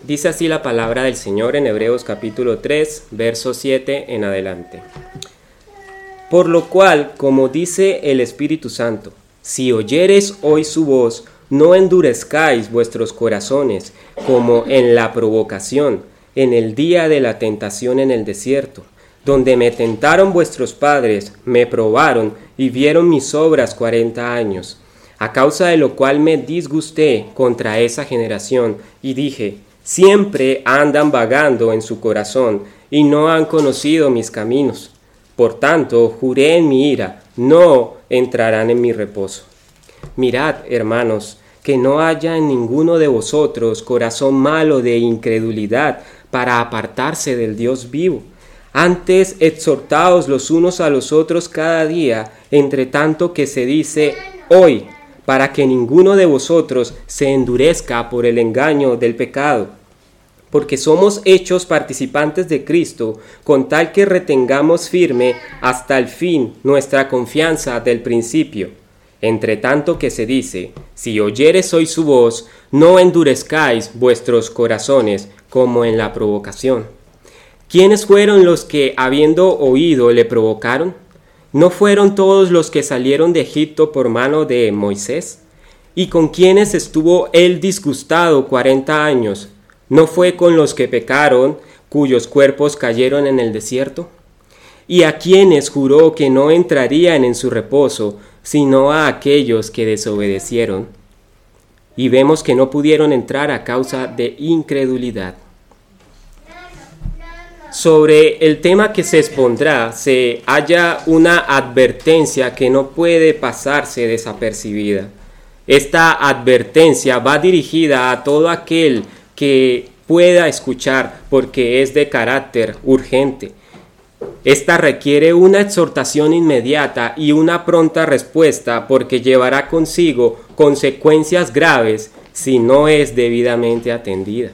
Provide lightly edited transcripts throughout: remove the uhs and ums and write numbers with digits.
Dice así la palabra del Señor en Hebreos capítulo 3, verso 7 en adelante. Por lo cual, como dice el Espíritu Santo, si oyereis hoy su voz, no endurezcáis vuestros corazones, como en la provocación, en el día de la tentación en el desierto, donde me tentaron vuestros padres, me probaron y vieron mis obras 40 años, a causa de lo cual me disgusté contra esa generación, y dije, siempre andan vagando en su corazón, y no han conocido mis caminos. Por tanto, juré en mi ira, no entrarán en mi reposo. Mirad, hermanos, que no haya en ninguno de vosotros corazón malo de incredulidad para apartarse del Dios vivo. Antes exhortaos los unos a los otros cada día, entre tanto que se dice hoy, para que ninguno de vosotros se endurezca por el engaño del pecado. Porque somos hechos participantes de Cristo, con tal que retengamos firme hasta el fin nuestra confianza del principio. Entre tanto que se dice, si oyereis hoy su voz, no endurezcáis vuestros corazones como en la provocación. ¿Quiénes fueron los que, habiendo oído, le provocaron? ¿No fueron todos los que salieron de Egipto por mano de Moisés? ¿Y con quiénes estuvo él disgustado 40 años? ¿No fue con los que pecaron, cuyos cuerpos cayeron en el desierto? ¿Y a quienes juró que no entrarían en su reposo, sino a aquellos que desobedecieron? Y vemos que no pudieron entrar a causa de incredulidad. Sobre el tema que se expondrá, se halla una advertencia que no puede pasarse desapercibida. Esta advertencia va dirigida a todo aquel que pueda escuchar, porque es de carácter urgente. Esta requiere una exhortación inmediata y una pronta respuesta, porque llevará consigo consecuencias graves si no es debidamente atendida.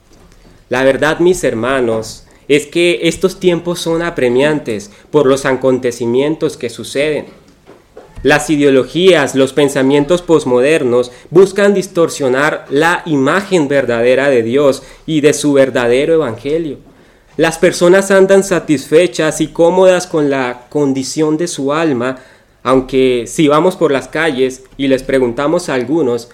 La verdad, mis hermanos, es que estos tiempos son apremiantes por los acontecimientos que suceden. Las ideologías, los pensamientos posmodernos buscan distorsionar la imagen verdadera de Dios y de su verdadero evangelio. Las personas andan satisfechas y cómodas con la condición de su alma, aunque si vamos por las calles y les preguntamos a algunos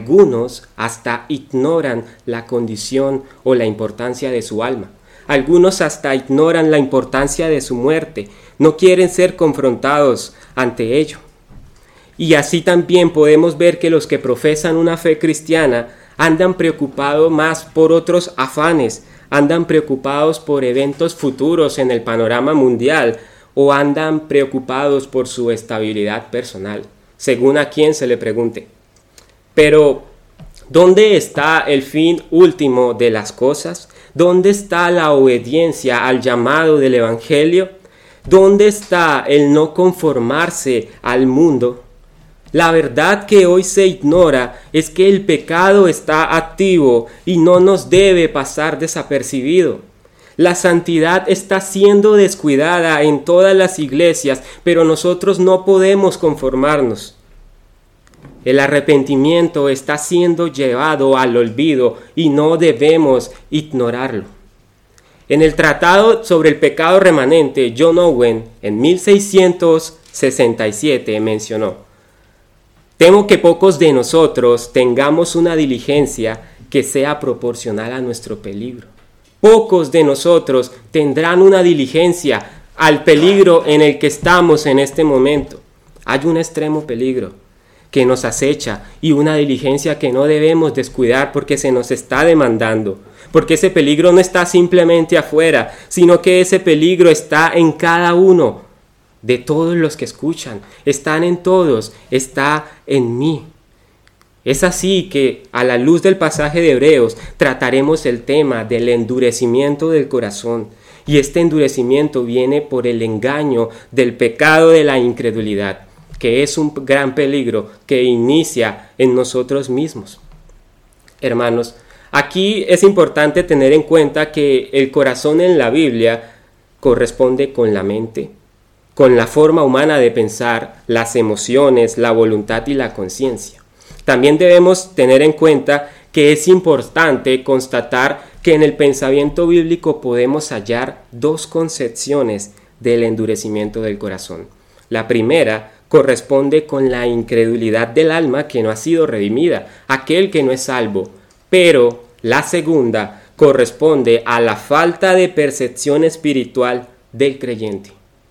hasta ignoran la condición o la importancia de su alma. Algunos hasta ignoran la importancia de su muerte, no quieren ser confrontados ante ello. Y así también podemos ver que los que profesan una fe cristiana andan preocupados más por otros afanes, andan preocupados por eventos futuros en el panorama mundial o andan preocupados por su estabilidad personal, según a quien se le pregunte. Pero, ¿dónde está el fin último de las cosas? ¿Dónde está la obediencia al llamado del Evangelio? ¿Dónde está el no conformarse al mundo? La verdad que hoy se ignora es que el pecado está activo y no nos debe pasar desapercibido. La santidad está siendo descuidada en todas las iglesias, pero nosotros no podemos conformarnos. El arrepentimiento está siendo llevado al olvido y no debemos ignorarlo. En el Tratado sobre el pecado remanente, John Owen, en 1667, mencionó: temo que pocos de nosotros tengamos una diligencia que sea proporcional a nuestro peligro. Pocos de nosotros tendrán una diligencia al peligro en el que estamos en este momento. Hay un extremo peligro que nos acecha y una diligencia que no debemos descuidar porque se nos está demandando. Porque ese peligro no está simplemente afuera, sino que ese peligro está en cada uno de todos los que escuchan, están en todos, está en mí. Es así que, a la luz del pasaje de Hebreos, trataremos el tema del endurecimiento del corazón. Y este endurecimiento viene por el engaño del pecado de la incredulidad, que es un gran peligro que inicia en nosotros mismos. Hermanos, aquí es importante tener en cuenta que el corazón en la Biblia corresponde con la mente, con la forma humana de pensar, las emociones, la voluntad y la conciencia. También debemos tener en cuenta que es importante constatar que en el pensamiento bíblico podemos hallar dos concepciones del endurecimiento del corazón. La primera corresponde con la incredulidad del alma que no ha sido redimida, aquel que no es salvo, pero la segunda corresponde a la falta de percepción espiritual del creyente,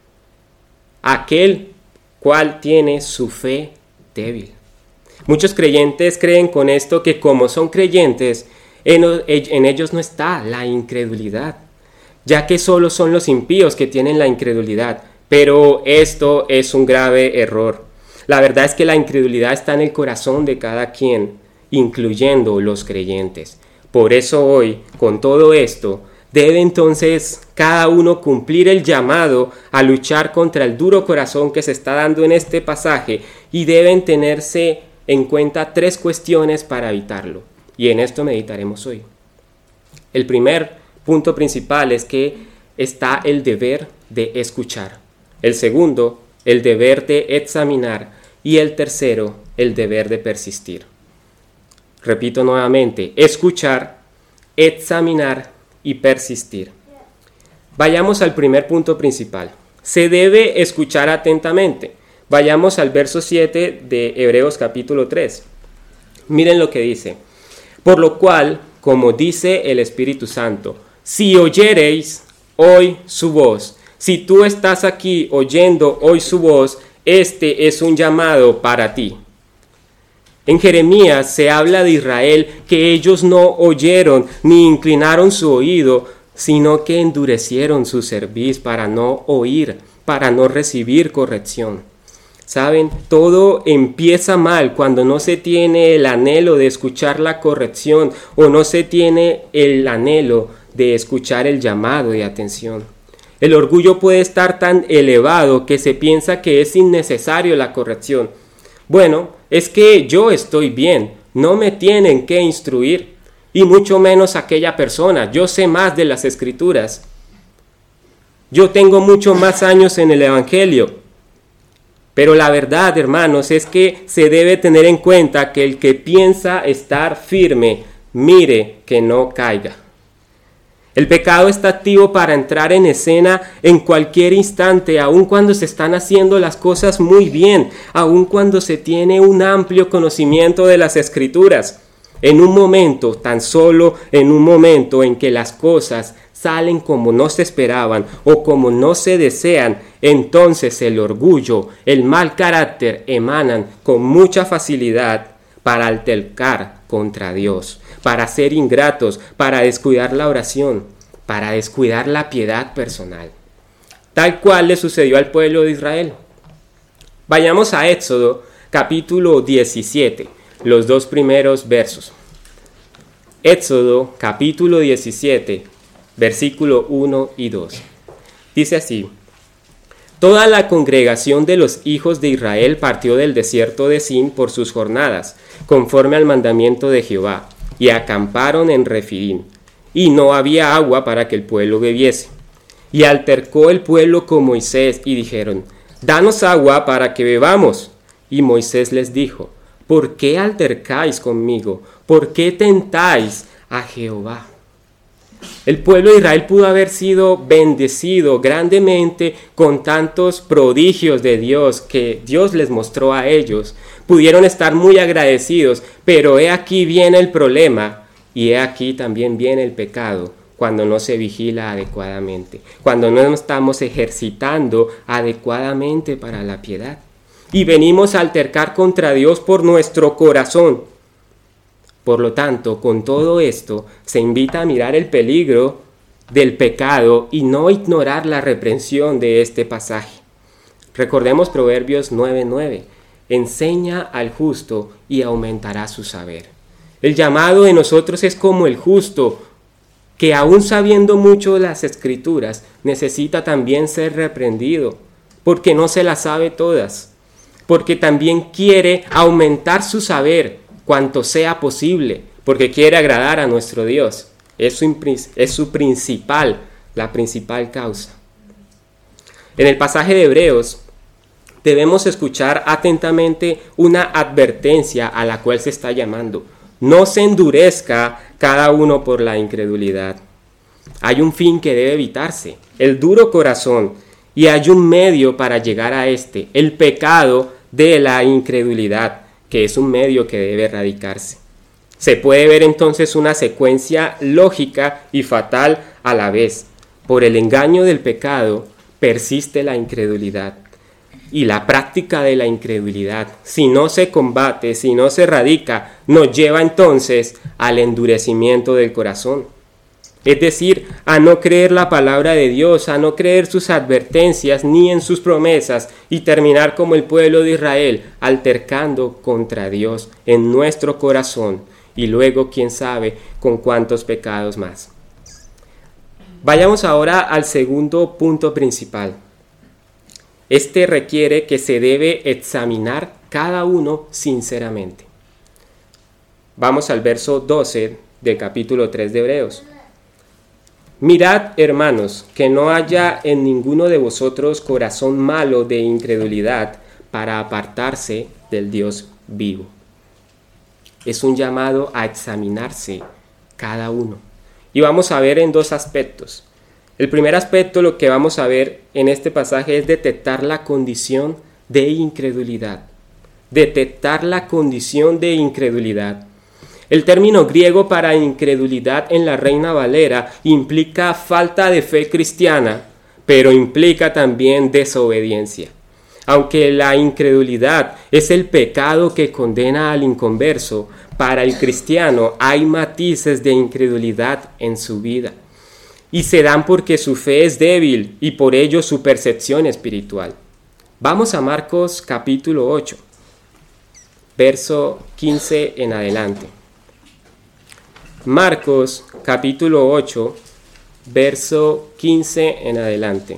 aquel cual tiene su fe débil. Muchos creyentes creen con esto que como son creyentes, en ellos no está la incredulidad, ya que solo son los impíos que tienen la incredulidad, pero esto es un grave error. La verdad es que la incredulidad está en el corazón de cada quien, incluyendo los creyentes. Por eso hoy, con todo esto, debe entonces cada uno cumplir el llamado a luchar contra el duro corazón que se está dando en este pasaje, y deben tenerse en cuenta tres cuestiones para evitarlo. Y en esto meditaremos hoy. El primer punto principal es que está el deber de escuchar. El segundo, el deber de examinar. Y el tercero, el deber de persistir. Repito nuevamente, escuchar, examinar y persistir. Vayamos al primer punto principal. Se debe escuchar atentamente. Vayamos al verso 7 de Hebreos capítulo 3. Miren lo que dice. Por lo cual, como dice el Espíritu Santo, si oyereis hoy su voz. Si tú estás aquí oyendo hoy su voz, este es un llamado para ti. En Jeremías se habla de Israel que ellos no oyeron ni inclinaron su oído, sino que endurecieron su cerviz para no oír, para no recibir corrección. ¿Saben? Todo empieza mal cuando no se tiene el anhelo de escuchar la corrección o no se tiene el anhelo de escuchar el llamado de atención. El orgullo puede estar tan elevado que se piensa que es innecesario la corrección. Bueno, es que yo estoy bien, no me tienen que instruir, y mucho menos aquella persona. Yo sé más de las Escrituras. Yo tengo mucho más años en el Evangelio. Pero la verdad, hermanos, es que se debe tener en cuenta que el que piensa estar firme, mire que no caiga. El pecado está activo para entrar en escena en cualquier instante, aun cuando se están haciendo las cosas muy bien, aun cuando se tiene un amplio conocimiento de las Escrituras. En un momento, tan solo en un momento en que las cosas salen como no se esperaban o como no se desean, entonces el orgullo, el mal carácter emanan con mucha facilidad para altercar contra Dios, para ser ingratos, para descuidar la oración, para descuidar la piedad personal, tal cual le sucedió al pueblo de Israel. Vayamos a Éxodo capítulo 17, los dos primeros versos. Éxodo capítulo 17, versículo 1 y 2. Dice así: Toda la congregación de los hijos de Israel partió del desierto de Sin por sus jornadas, conforme al mandamiento de Jehová, y acamparon en Refidim, y no había agua para que el pueblo bebiese. Y altercó el pueblo con Moisés, y dijeron: Danos agua para que bebamos. Y Moisés les dijo: ¿Por qué altercáis conmigo? ¿Por qué tentáis a Jehová? El pueblo de Israel pudo haber sido bendecido grandemente con tantos prodigios de Dios que Dios les mostró a ellos. Pudieron estar muy agradecidos, pero he aquí viene el problema y he aquí también viene el pecado cuando no se vigila adecuadamente, cuando no estamos ejercitando adecuadamente para la piedad. Y venimos a altercar contra Dios por nuestro corazón. Por lo tanto, con todo esto, se invita a mirar el peligro del pecado y no ignorar la reprensión de este pasaje. Recordemos Proverbios 9:9. Enseña al justo y aumentará su saber. El llamado de nosotros es como el justo, que aún sabiendo mucho de las Escrituras, necesita también ser reprendido, porque no se las sabe todas, porque también quiere aumentar su saber cuanto sea posible, porque quiere agradar a nuestro Dios. Es la principal causa. En el pasaje de Hebreos debemos escuchar atentamente una advertencia a la cual se está llamando. no se endurezca cada uno por la incredulidad. Hay un fin que debe evitarse, el duro corazón, y hay un medio para llegar a este, el pecado de la incredulidad, que es un medio que debe erradicarse. Se puede ver entonces una secuencia lógica y fatal a la vez. Por el engaño del pecado persiste la incredulidad. Y la práctica de la incredulidad, si no se combate, si no se erradica, nos lleva entonces al endurecimiento del corazón. Es decir, a no creer la palabra de Dios, a no creer sus advertencias ni en sus promesas y terminar como el pueblo de Israel, altercando contra Dios en nuestro corazón y luego, quién sabe, con cuántos pecados más. Vayamos ahora al segundo punto principal. Este requiere que se debe examinar cada uno sinceramente. Vamos al verso 12 del capítulo 3 de Hebreos. Mirad, hermanos, que no haya en ninguno de vosotros corazón malo de incredulidad para apartarse del Dios vivo. Es un llamado a examinarse cada uno. Y vamos a ver en dos aspectos. El primer aspecto, lo que vamos a ver en este pasaje, es detectar la condición de incredulidad. Detectar la condición de incredulidad. El término griego para incredulidad en la Reina Valera implica falta de fe cristiana, pero implica también desobediencia. Aunque la incredulidad es el pecado que condena al inconverso, para el cristiano hay matices de incredulidad en su vida. Y se dan porque su fe es débil y por ello su percepción espiritual. Vamos a Marcos capítulo 8, verso 15 en adelante. Marcos capítulo 8, verso 15 en adelante.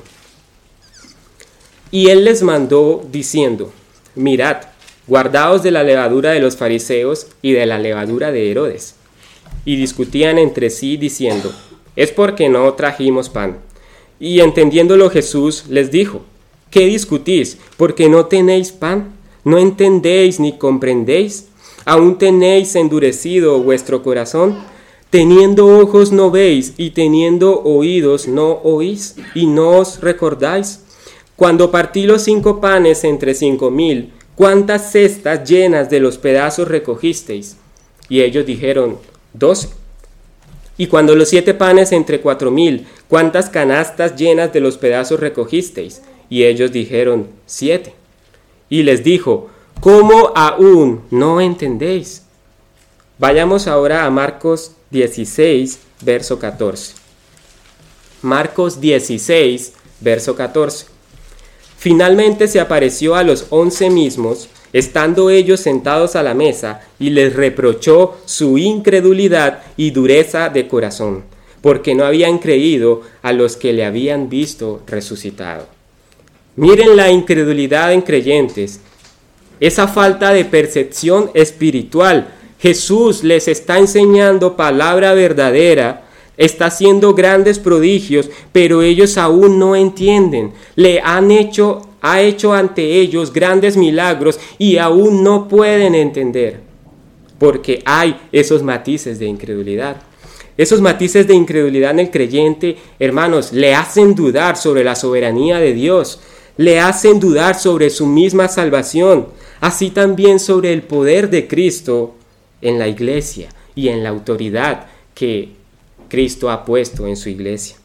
Y él les mandó diciendo: mirad, guardaos de la levadura de los fariseos y de la levadura de Herodes. Y discutían entre sí diciendo: es porque no trajimos pan. Y entendiéndolo Jesús les dijo: ¿qué discutís? ¿Porque no tenéis pan? ¿No entendéis ni comprendéis? ¿Aún tenéis endurecido vuestro corazón? Teniendo ojos no veis, y teniendo oídos no oís, y no os recordáis. Cuando partí los 5 panes entre 5,000, ¿cuántas cestas llenas de los pedazos recogisteis? Y ellos dijeron: 12. Y cuando los 7 panes entre 4,000, ¿cuántas canastas llenas de los pedazos recogisteis? Y ellos dijeron: 7. Y les dijo: ¿cómo aún no entendéis? Vayamos ahora a Marcos 16, verso 14. Marcos 16, verso 14. Finalmente se apareció a los 11 mismos, estando ellos sentados a la mesa, y les reprochó su incredulidad y dureza de corazón, porque no habían creído a los que le habían visto resucitado. Miren la incredulidad en creyentes, esa falta de percepción espiritual. Jesús les está enseñando palabra verdadera, está haciendo grandes prodigios, pero ellos aún no entienden. Ha hecho ante ellos grandes milagros y aún no pueden entender, porque hay esos matices de incredulidad. Esos matices de incredulidad en el creyente, hermanos, le hacen dudar sobre la soberanía de Dios, le hacen dudar sobre su misma salvación, así también sobre el poder de Cristo en la iglesia y en la autoridad que Cristo ha puesto en su iglesia.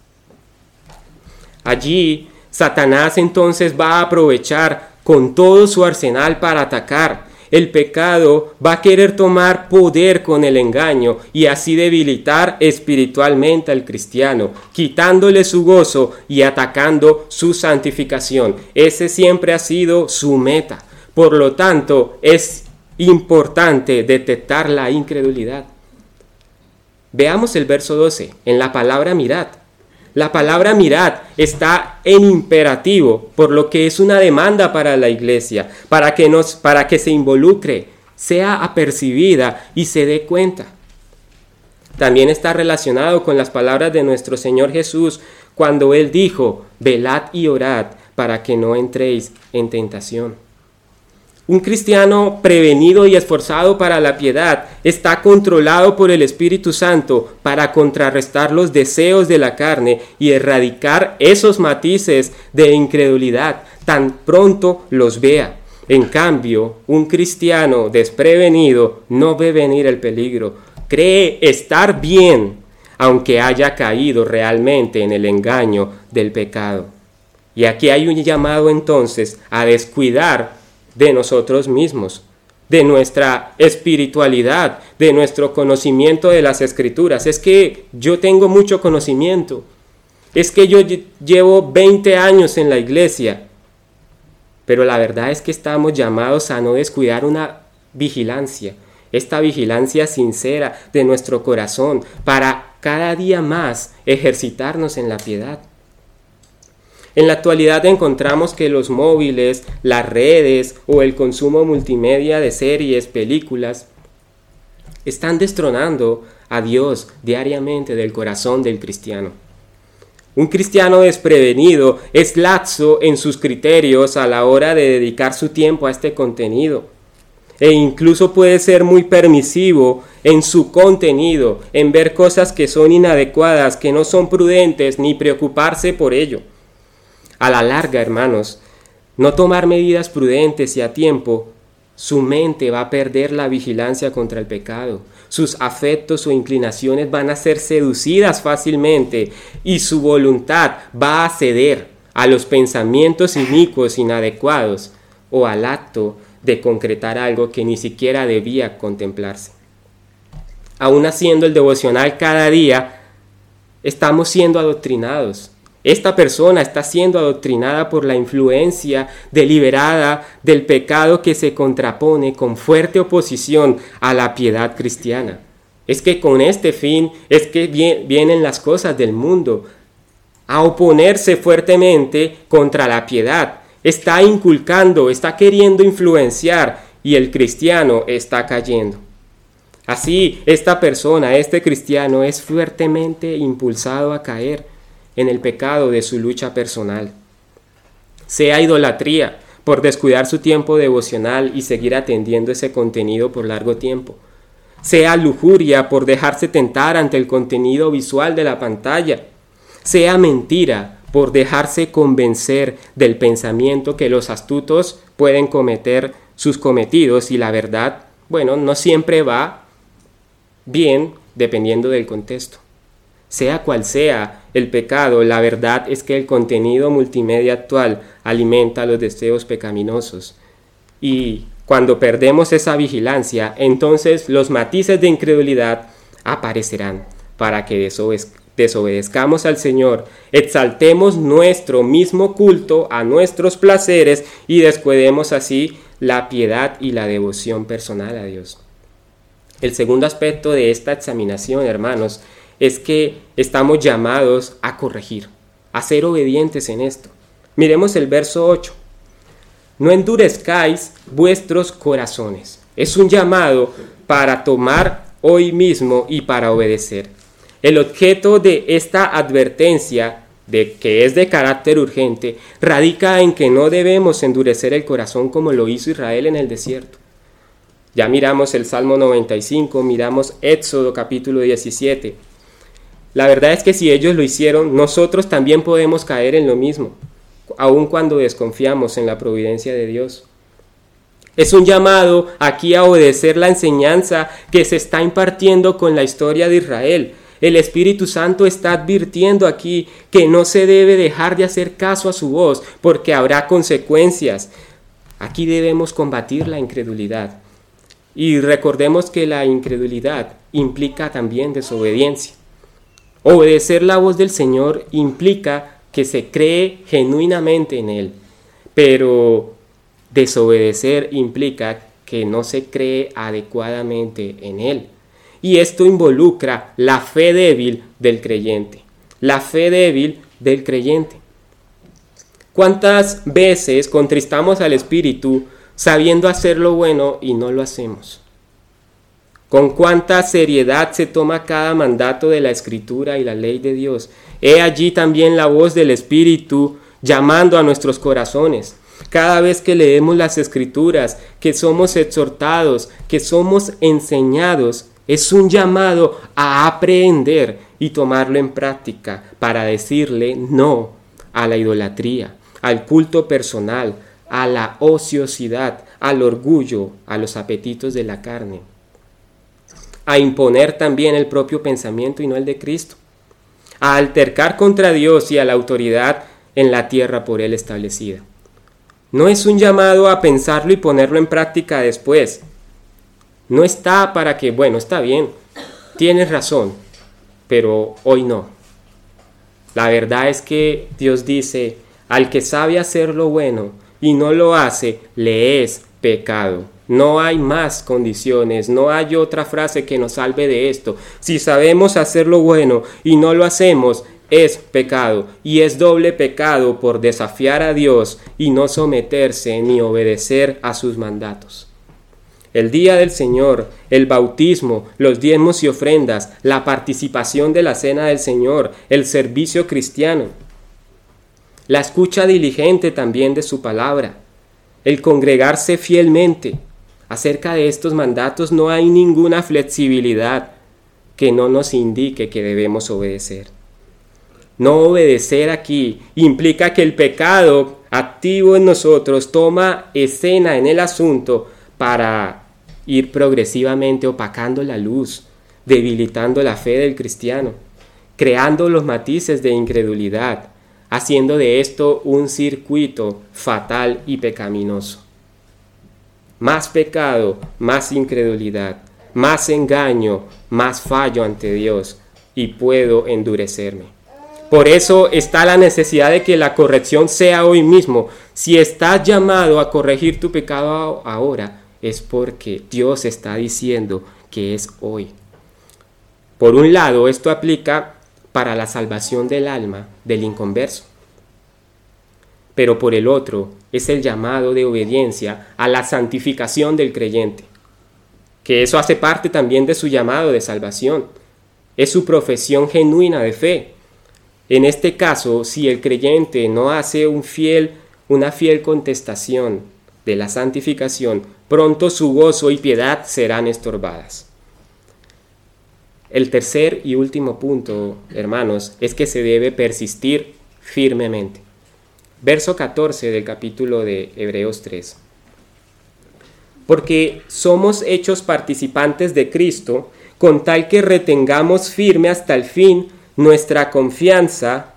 Allí, Satanás entonces va a aprovechar con todo su arsenal para atacar. El pecado va a querer tomar poder con el engaño y así debilitar espiritualmente al cristiano, quitándole su gozo y atacando su santificación. Ese siempre ha sido su meta. Por lo tanto, es importante detectar la incredulidad. Veamos el verso 12, en la palabra mirad. La palabra mirad está en imperativo, por lo que es una demanda para la iglesia, para que se involucre, sea apercibida y se dé cuenta. También está relacionado con las palabras de nuestro Señor Jesús cuando Él dijo: velad y orad para que no entréis en tentación. Un cristiano prevenido y esforzado para la piedad está controlado por el Espíritu Santo para contrarrestar los deseos de la carne y erradicar esos matices de incredulidad tan pronto los vea. En cambio, un cristiano desprevenido no ve venir el peligro, cree estar bien, aunque haya caído realmente en el engaño del pecado. Y aquí hay un llamado entonces a descuidar de nosotros mismos, de nuestra espiritualidad, de nuestro conocimiento de las Escrituras. Es que yo tengo mucho conocimiento, es que yo llevo 20 años en la iglesia, pero la verdad es que estamos llamados a no descuidar una vigilancia, esta vigilancia sincera de nuestro corazón para cada día más ejercitarnos en la piedad. En la actualidad encontramos que los móviles, las redes o el consumo multimedia de series, películas, están destronando a Dios diariamente del corazón del cristiano. Un cristiano desprevenido es laxo en sus criterios a la hora de dedicar su tiempo a este contenido, e incluso puede ser muy permisivo en su contenido, en ver cosas que son inadecuadas, que no son prudentes, ni preocuparse por ello. A la larga, hermanos, no tomar medidas prudentes y a tiempo, su mente va a perder la vigilancia contra el pecado. Sus afectos o inclinaciones van a ser seducidas fácilmente y su voluntad va a ceder a los pensamientos inicuos, inadecuados o al acto de concretar algo que ni siquiera debía contemplarse. Aún haciendo el devocional cada día, estamos siendo adoctrinados. Esta persona está siendo adoctrinada por la influencia deliberada del pecado que se contrapone con fuerte oposición a la piedad cristiana. Es que con este fin es que vienen las cosas del mundo a oponerse fuertemente contra la piedad. Está inculcando, está queriendo influenciar y el cristiano está cayendo. Así, esta persona, este cristiano es fuertemente impulsado a caer en el pecado de su lucha personal. Sea idolatría por descuidar su tiempo devocional y seguir atendiendo ese contenido por largo tiempo. Sea lujuria por dejarse tentar ante el contenido visual de la pantalla. Sea mentira por dejarse convencer del pensamiento que los astutos pueden cometer sus cometidos y la verdad, no siempre va bien dependiendo del contexto. Sea cual sea el pecado, la verdad es que el contenido multimedia actual alimenta los deseos pecaminosos. Y cuando perdemos esa vigilancia, entonces los matices de incredulidad aparecerán para que desobedezcamos al Señor, exaltemos nuestro mismo culto a nuestros placeres y descuidemos así la piedad y la devoción personal a Dios. El segundo aspecto de esta examinación, hermanos, es que estamos llamados a corregir, a ser obedientes en esto. Miremos el verso 8. No endurezcáis vuestros corazones. Es un llamado para tomar hoy mismo y para obedecer. El objeto de esta advertencia, de que es de carácter urgente, radica en que no debemos endurecer el corazón como lo hizo Israel en el desierto. Ya miramos el Salmo 95, miramos Éxodo capítulo 17. La verdad es que si ellos lo hicieron, nosotros también podemos caer en lo mismo, aun cuando desconfiamos en la providencia de Dios. Es un llamado aquí a obedecer la enseñanza que se está impartiendo con la historia de Israel. El Espíritu Santo está advirtiendo aquí que no se debe dejar de hacer caso a su voz, porque habrá consecuencias. Aquí debemos combatir la incredulidad. Y recordemos que la incredulidad implica también desobediencia. Obedecer la voz del Señor implica que se cree genuinamente en Él, pero desobedecer implica que no se cree adecuadamente en Él. Y esto involucra la fe débil del creyente. La fe débil del creyente. ¿Cuántas veces contristamos al Espíritu sabiendo hacer lo bueno y no lo hacemos? Con cuánta seriedad se toma cada mandato de la Escritura y la ley de Dios. He allí también la voz del Espíritu llamando a nuestros corazones. Cada vez que leemos las Escrituras, que somos exhortados, que somos enseñados, es un llamado a aprender y tomarlo en práctica para decirle no a la idolatría, al culto personal, a la ociosidad, al orgullo, a los apetitos de la carne. A imponer también el propio pensamiento y no el de Cristo. A altercar contra Dios y a la autoridad en la tierra por Él establecida. No es un llamado a pensarlo y ponerlo en práctica después. No está para que, bueno, está bien, tienes razón, pero hoy no. La verdad es que Dios dice, al que sabe hacer lo bueno y no lo hace, le es pecado. No hay más condiciones, no hay otra frase que nos salve de esto. Si sabemos hacer lo bueno y no lo hacemos, es pecado, y es doble pecado por desafiar a Dios y no someterse ni obedecer a sus mandatos. El día del Señor, el bautismo, los diezmos y ofrendas, la participación de la cena del Señor, el servicio cristiano, la escucha diligente también de su palabra, el congregarse fielmente. Acerca de estos mandatos no hay ninguna flexibilidad que no nos indique que debemos obedecer. No obedecer aquí implica que el pecado activo en nosotros toma escena en el asunto para ir progresivamente opacando la luz, debilitando la fe del cristiano, creando los matices de incredulidad, haciendo de esto un circuito fatal y pecaminoso. Más pecado, más incredulidad, más engaño, más fallo ante Dios, y puedo endurecerme. Por eso está la necesidad de que la corrección sea hoy mismo. Si estás llamado a corregir tu pecado ahora, es porque Dios está diciendo que es hoy. Por un lado, esto aplica para la salvación del alma del inconverso. Pero por el otro, es el llamado de obediencia a la santificación del creyente, que eso hace parte también de su llamado de salvación. Es su profesión genuina de fe. En este caso, si el creyente no hace una fiel contestación de la santificación, pronto su gozo y piedad serán estorbadas. El tercer y último punto, hermanos, es que se debe persistir firmemente. Verso 14 del capítulo de Hebreos 3. Porque somos hechos participantes de Cristo, con tal que retengamos firme hasta el fin nuestra confianza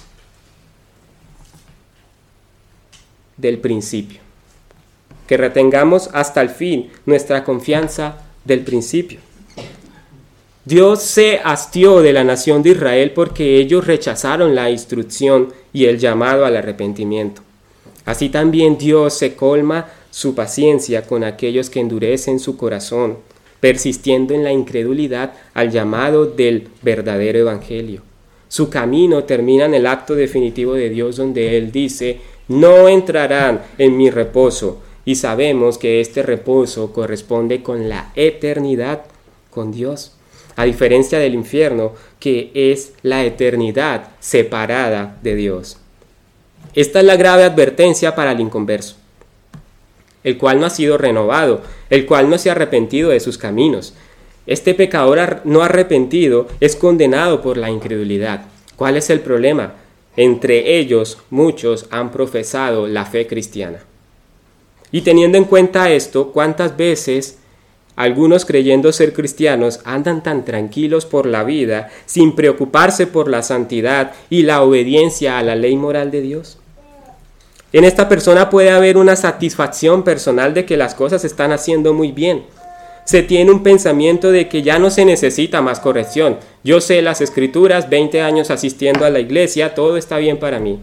del principio. Que retengamos hasta el fin nuestra confianza del principio. Dios se hastió de la nación de Israel porque ellos rechazaron la instrucción y el llamado al arrepentimiento. Así también Dios se colma su paciencia con aquellos que endurecen su corazón, persistiendo en la incredulidad al llamado del verdadero evangelio. Su camino termina en el acto definitivo de Dios, donde Él dice, no entrarán en mi reposo, y sabemos que este reposo corresponde con la eternidad con Dios, a diferencia del infierno, que es la eternidad separada de Dios. Esta es la grave advertencia para el inconverso, el cual no ha sido renovado, el cual no se ha arrepentido de sus caminos. Este pecador no arrepentido es condenado por la incredulidad. ¿Cuál es el problema? Entre ellos, muchos han profesado la fe cristiana. Y teniendo en cuenta esto, ¿cuántas veces algunos creyendo ser cristianos andan tan tranquilos por la vida sin preocuparse por la santidad y la obediencia a la ley moral de Dios? En esta persona puede haber una satisfacción personal de que las cosas se están haciendo muy bien. Se tiene un pensamiento de que ya no se necesita más corrección. Yo sé las Escrituras, 20 años asistiendo a la iglesia, todo está bien para mí.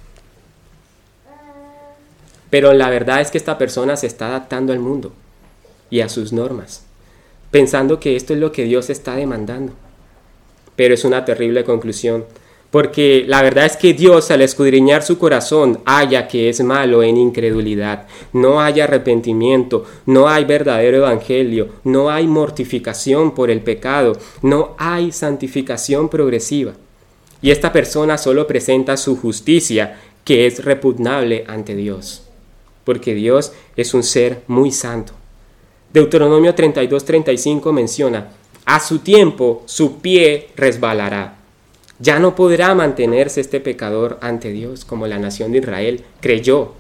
Pero la verdad es que esta persona se está adaptando al mundo y a sus normas, pensando que esto es lo que Dios está demandando. Pero es una terrible conclusión. Porque la verdad es que Dios, al escudriñar su corazón, halla que es malo en incredulidad. No hay arrepentimiento, no hay verdadero evangelio, no hay mortificación por el pecado, no hay santificación progresiva. Y esta persona solo presenta su justicia, que es repugnable ante Dios. porque Dios es un ser muy santo. Deuteronomio 32:35 menciona: a su tiempo su pie resbalará. Ya no podrá mantenerse este pecador ante Dios como la nación de Israel creyó.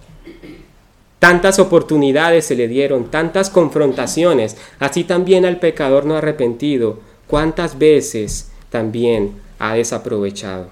Tantas oportunidades se le dieron, tantas confrontaciones, así también al pecador no arrepentido, cuántas veces también ha desaprovechado.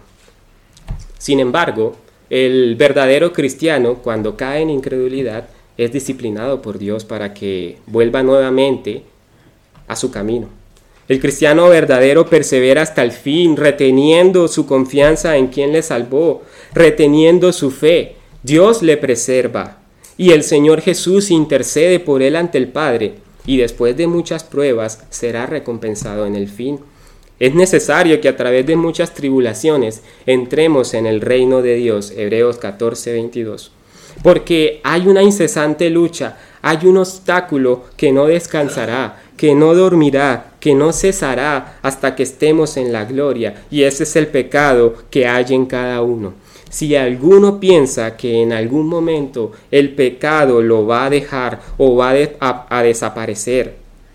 Sin embargo, el verdadero cristiano, cuando cae en incredulidad, es disciplinado por Dios para que vuelva nuevamente a su camino. El cristiano verdadero persevera hasta el fin, reteniendo su confianza en quien le salvó, reteniendo su fe. Dios le preserva y el Señor Jesús intercede por él ante el Padre, y después de muchas pruebas será recompensado en el fin. Es necesario que a través de muchas tribulaciones entremos en el reino de Dios, Hebreos 14:22, porque hay una incesante lucha, hay un obstáculo que no descansará, que no dormirá, que no cesará hasta que estemos en la gloria, y ese es el pecado que hay en cada uno. Si alguno piensa que en algún momento el pecado lo va a dejar o va a desaparecer,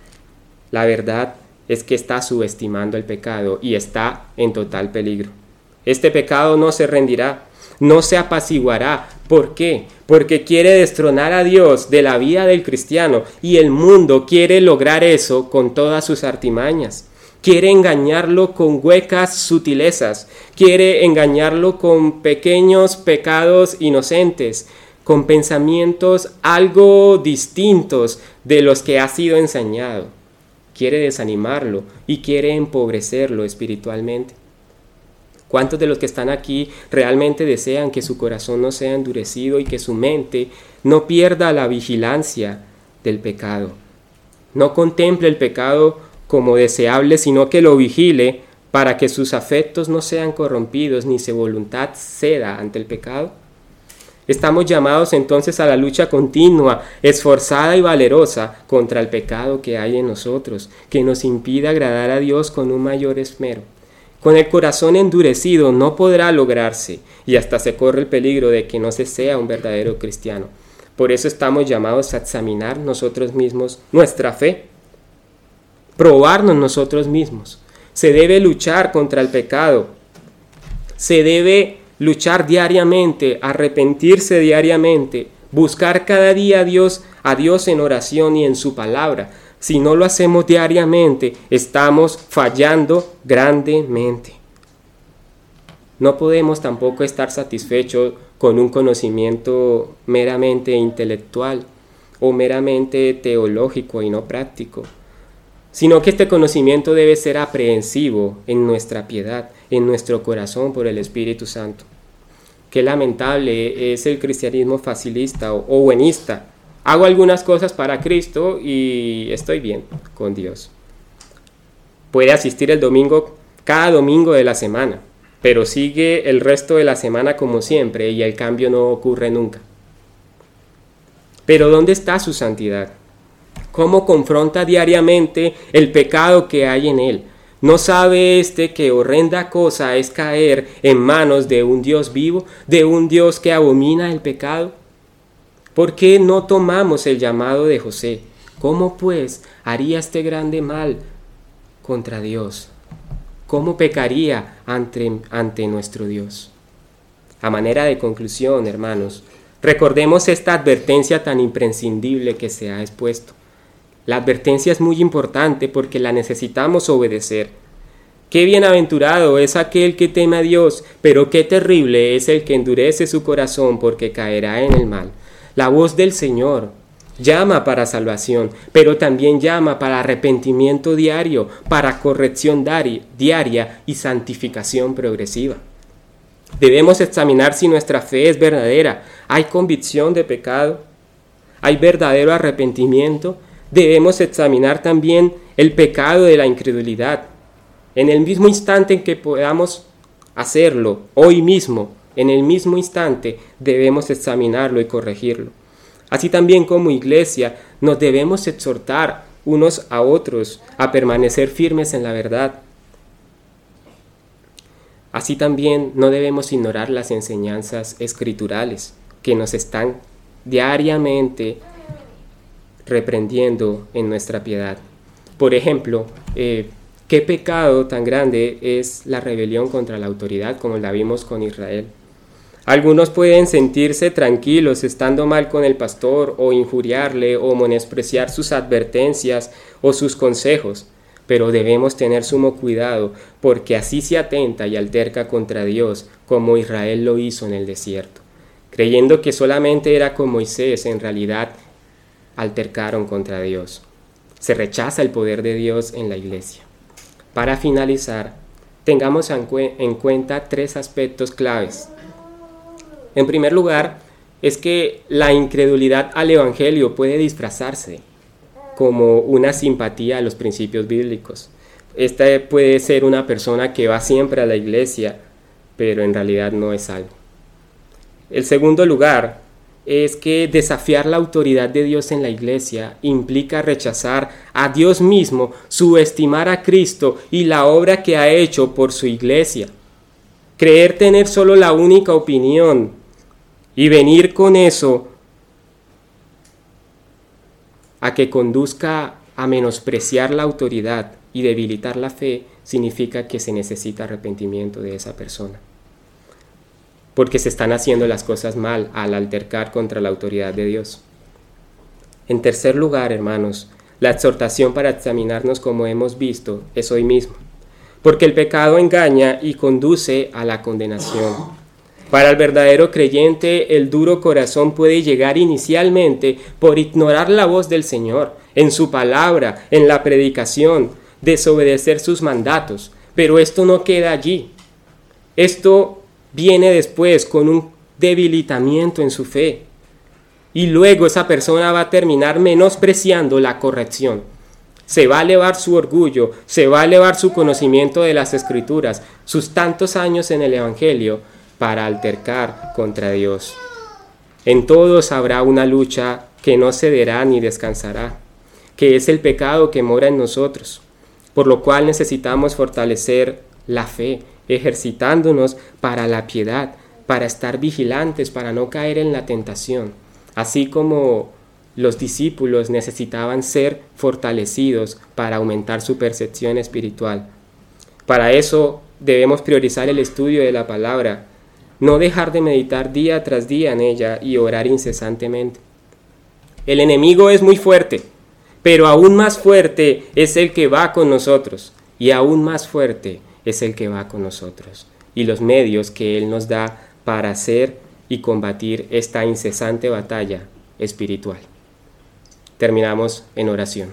la verdad es que está subestimando el pecado y está en total peligro. Este pecado no se rendirá, no se apaciguará. ¿Por qué? Porque quiere destronar a Dios de la vida del cristiano, y el mundo quiere lograr eso con todas sus artimañas. Quiere engañarlo con huecas sutilezas, quiere engañarlo con pequeños pecados inocentes, con pensamientos algo distintos de los que ha sido enseñado. Quiere desanimarlo y quiere empobrecerlo espiritualmente. ¿Cuántos de los que están aquí realmente desean que su corazón no sea endurecido y que su mente no pierda la vigilancia del pecado? No contemple el pecado como deseable, sino que lo vigile para que sus afectos no sean corrompidos ni su voluntad ceda ante el pecado. Estamos llamados entonces a la lucha continua, esforzada y valerosa contra el pecado que hay en nosotros, que nos impide agradar a Dios con un mayor esmero. Con el corazón endurecido no podrá lograrse, y hasta se corre el peligro de que no se sea un verdadero cristiano. Por eso estamos llamados a examinar nosotros mismos nuestra fe, probarnos nosotros mismos. Se debe luchar contra el pecado, se debe luchar diariamente, arrepentirse diariamente, buscar cada día a Dios en oración y en su palabra. Si no lo hacemos diariamente, estamos fallando grandemente. No podemos tampoco estar satisfechos con un conocimiento meramente intelectual o meramente teológico y no práctico, sino que este conocimiento debe ser aprehensivo en nuestra piedad, en nuestro corazón por el Espíritu Santo. Qué lamentable es el cristianismo facilista o buenista. Hago algunas cosas para Cristo y estoy bien con Dios. Puede asistir cada domingo de la semana, pero sigue el resto de la semana como siempre y el cambio no ocurre nunca. Pero ¿dónde está su santidad? ¿Cómo confronta diariamente el pecado que hay en él? ¿No sabe que horrenda cosa es caer en manos de un Dios vivo, de un Dios que abomina el pecado? ¿Por qué no tomamos el llamado de José? ¿Cómo pues haría este grande mal contra Dios? ¿Cómo pecaría ante nuestro Dios? A manera de conclusión, hermanos, recordemos esta advertencia tan imprescindible que se ha expuesto. La advertencia es muy importante porque la necesitamos obedecer. Qué bienaventurado es aquel que teme a Dios, pero qué terrible es el que endurece su corazón porque caerá en el mal. La voz del Señor llama para salvación, pero también llama para arrepentimiento diario, para corrección diaria y santificación progresiva. Debemos examinar si nuestra fe es verdadera. ¿Hay convicción de pecado? ¿Hay verdadero arrepentimiento? Debemos examinar también el pecado de la incredulidad. En el mismo instante en que podamos hacerlo, hoy mismo, en el mismo instante, debemos examinarlo y corregirlo. Así también como iglesia, nos debemos exhortar unos a otros a permanecer firmes en la verdad. Así también no debemos ignorar las enseñanzas escriturales que nos están diariamente reprendiendo en nuestra piedad. Por ejemplo, ¿qué pecado tan grande es la rebelión contra la autoridad como la vimos con Israel? Algunos pueden sentirse tranquilos estando mal con el pastor o injuriarle o menospreciar sus advertencias o sus consejos, pero debemos tener sumo cuidado porque así se atenta y alterca contra Dios como Israel lo hizo en el desierto. Creyendo que solamente era con Moisés, en realidad altercaron contra Dios. Se rechaza el poder de Dios en la iglesia. Para finalizar, tengamos en cuenta 3 aspectos claves. En primer lugar, es que la incredulidad al Evangelio puede disfrazarse como una simpatía a los principios bíblicos. Esta puede ser una persona que va siempre a la iglesia, pero en realidad no es salvo. El segundo lugar es que desafiar la autoridad de Dios en la iglesia implica rechazar a Dios mismo, subestimar a Cristo y la obra que ha hecho por su iglesia. Creer tener solo la única opinión y venir con eso a que conduzca a menospreciar la autoridad y debilitar la fe, significa que se necesita arrepentimiento de esa persona. Porque se están haciendo las cosas mal al altercar contra la autoridad de Dios. En tercer lugar, hermanos, la exhortación para examinarnos, como hemos visto, es hoy mismo. Porque el pecado engaña y conduce a la condenación. Para el verdadero creyente, el duro corazón puede llegar inicialmente por ignorar la voz del Señor, en su palabra, en la predicación, desobedecer sus mandatos. Pero esto no queda allí. Esto viene después con un debilitamiento en su fe. Y luego esa persona va a terminar menospreciando la corrección. Se va a elevar su orgullo, se va a elevar su conocimiento de las Escrituras, sus tantos años en el Evangelio, para altercar contra Dios. En todos habrá una lucha que no cederá ni descansará, que es el pecado que mora en nosotros, por lo cual necesitamos fortalecer la fe, ejercitándonos para la piedad, para estar vigilantes, para no caer en la tentación, así como los discípulos necesitaban ser fortalecidos para aumentar su percepción espiritual. Para eso debemos priorizar el estudio de la palabra, no dejar de meditar día tras día en ella y orar incesantemente. El enemigo es muy fuerte, pero aún más fuerte es el que va con nosotros, y aún más fuerte es el que va con nosotros, y los medios que Él nos da para hacer y combatir esta incesante batalla espiritual. Terminamos en oración.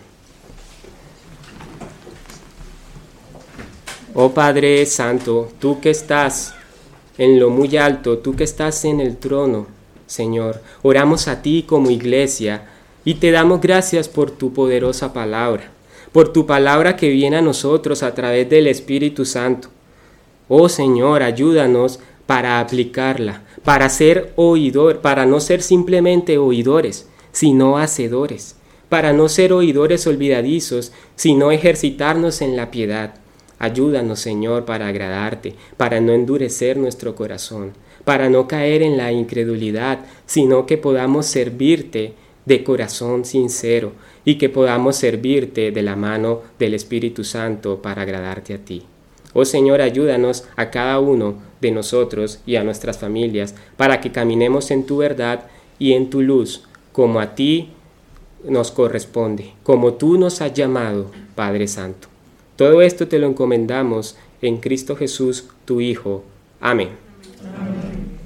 Oh Padre Santo, tú que estás en lo muy alto, tú que estás en el trono, Señor, oramos a ti como iglesia y te damos gracias por tu poderosa palabra, por tu palabra que viene a nosotros a través del Espíritu Santo. Oh Señor, ayúdanos para aplicarla, para ser oidor, para no ser simplemente oidores, sino hacedores, para no ser oidores olvidadizos, sino ejercitarnos en la piedad. Ayúdanos, Señor, para agradarte, para no endurecer nuestro corazón, para no caer en la incredulidad, sino que podamos servirte de corazón sincero y que podamos servirte de la mano del Espíritu Santo para agradarte a ti. Oh Señor, ayúdanos a cada uno de nosotros y a nuestras familias para que caminemos en tu verdad y en tu luz, como a ti nos corresponde, como tú nos has llamado, Padre Santo. Todo esto te lo encomendamos en Cristo Jesús, tu Hijo. Amén.